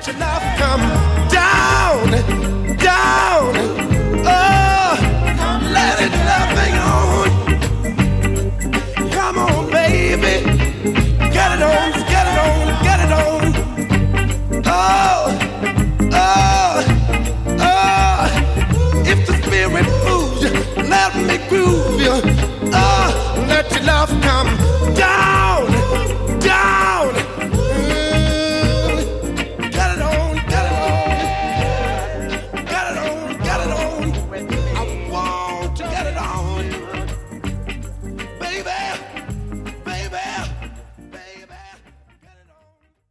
let your love come down, down. Oh, let it love on. Come on, baby. Get it on, get it on, get it on. Oh, oh, oh. If the spirit moves you, let me groove you. Oh, let your love come